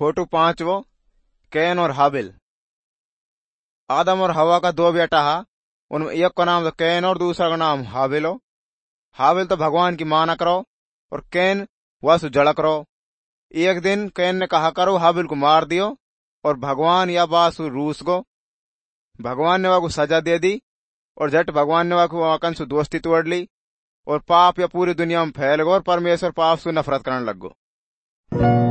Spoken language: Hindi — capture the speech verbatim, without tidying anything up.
फोटो पांचवो, कैन और हाबिल। आदम और हवा का दो बेटा हा, उनमें एक का नाम तो कैन और दूसरा का नाम हाबिल हो। हाबिल तो भगवान की माना करो और कैन वह जड़ा करो। एक दिन कैन ने कहा करो हाबिल को मार दियो, और भगवान या बासु रूस गो। भगवान ने वह सजा दे दी, और झट भगवान ने वह वकन से दोस्ती तोड़ ली, और पाप या पूरी दुनिया में फैल गो, और परमेश्वर पाप से नफरत करने लग गो।